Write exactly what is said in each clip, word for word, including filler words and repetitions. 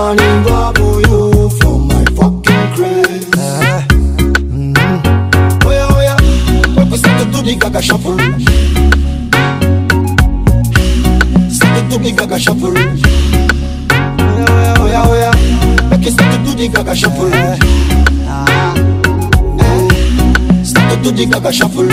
want to involve you for my fucking craze. Uh, mm-hmm. Oh yeah, oh yeah, when we start to do the gaga shuffle, start to do the gaga shuffle. Oh yeah, oh yeah, oh yeah, when we start to do the gaga shuffle, uh, uh, start to do the gaga shuffle.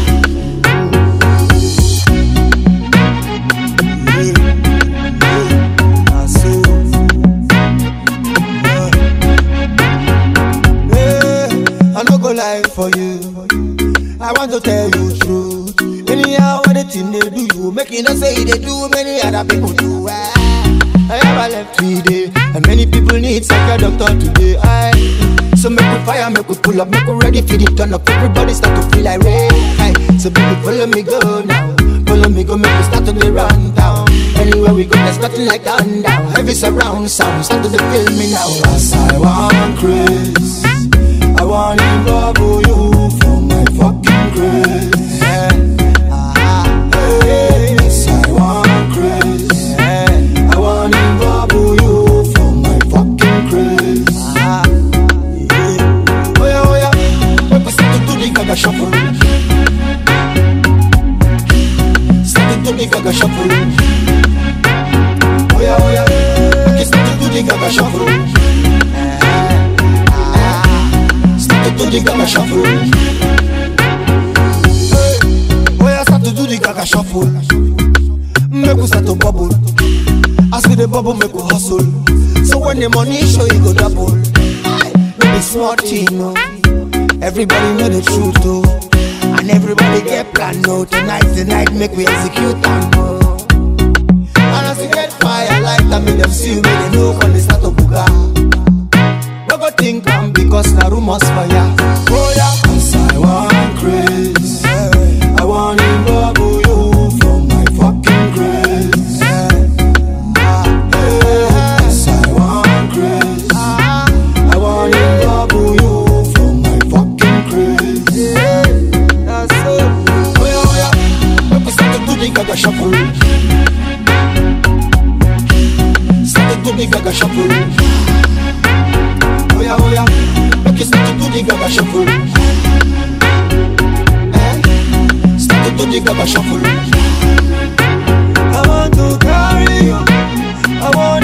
Life for you, I want to tell you truth. Anyhow, what the thing they do, you make you not say they do, many other people do. I have a left today, and many people need psych doctor today. I, so make we fire, make we pull up, make we ready for the turn up. Everybody start to feel like rain. I, so baby, follow me go now, follow me go, make we start to the run down. Anywhere we go, there's nothing like down down. Heavy surround sound, start to feel me now. As I want Chris, I want to involve you for my fucking grace. Yeah. Ah, hey, yes, I want grace. Yeah. I want to involve you for my fucking grace. Ah, yeah. Oh yeah, oh yeah, when we start to do the gaga shuffle, start to do the gaga shuffle. Oh yeah, oh yeah, when we start to do the gaga shuffle. To the gaga shuffle. Hey, oh yeah, start to do the gaga shuffle. Make we start to bubble. As we the bubble, make we hustle. So when the money show, you go double. Maybe smart team, no. Everybody know the truth, too. And everybody get plan, no. Tonight, tonight, make we execute and go. And as we get fire, like that, make them see you, make them know when they start to booga. Think I'm because the rumors fire. Oh yeah, cause I want grace. Yeah. I want to involve you for my fucking grace. Yeah. Ah, yeah. Cause I want grace. Ah, I want to involve you for my fucking grace. Yeah. That's so. Oh yeah, oh yeah. When we start to do the gaga shuffle, start to do the gaga shuffle. Oh yeah, oh yeah, make you start to do the gaga shuffle. Eh? Start to do the gaga shuffle. I want to carry you, I want